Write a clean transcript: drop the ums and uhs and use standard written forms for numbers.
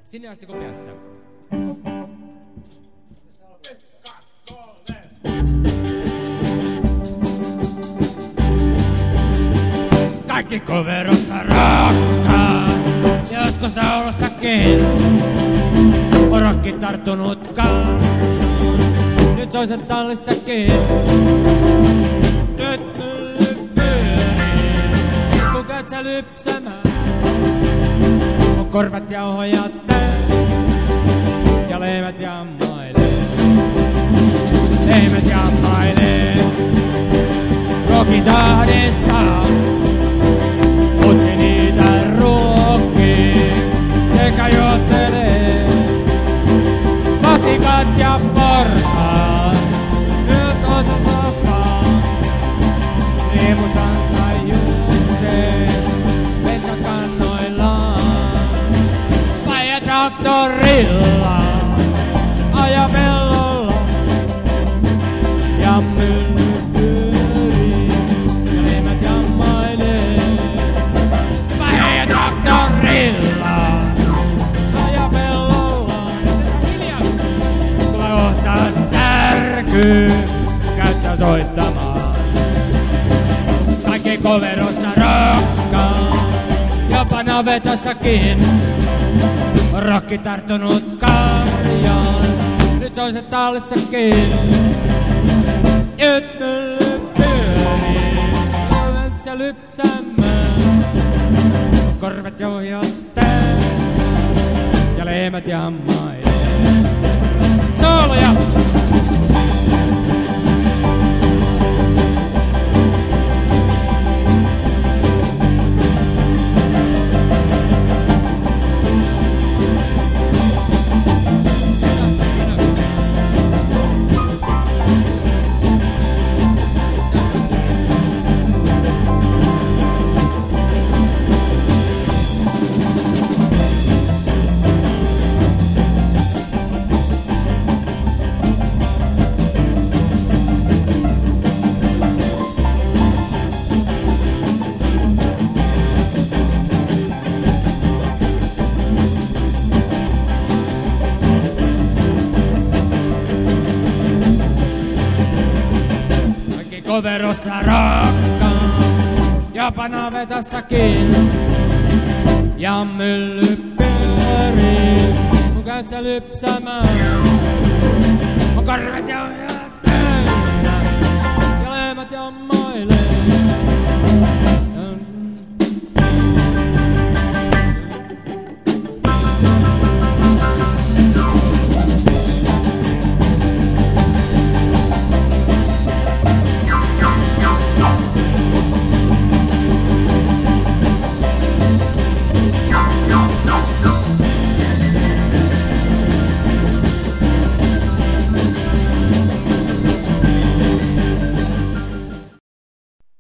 Sinne asti kun päästään. Kaikki koverossa rakkaan, joskus saulassakin on rokki tarttunutkaan. Nyt soiset tallissakin, nyt mylly pyörii, kun käyt sä lypsämään. On korvat jauhoja ja leivät jammailee, leivät jammailee. Rokin tahdissa otti niitä ruokkiin sekä juottelee. Vasikat ja porsaat myös osassa saa. Riemusansa juoksee bensakannoillaan. Paija traktorilla aja pellolla ja mylly pyörii ja leimät jammailee. Paija traktorilla aja pellolla. Tulee kohtaa särkyy, käyt sä soittamaan. Kaikki koverossa rokkaa, jopa navetassakin. Rokki tarttunut karjaan, nyt soiset tallissakin. Nyt mylly pyörii, olet sä lypsämään. Korvat johjattaa ja leimät jammailee. Sooloja! Koverossa rakkaan, jopa navetassakin. Ja mylly pyörii, kun käyt sä lypsämään. On korvat ja täynnä ja leimät ja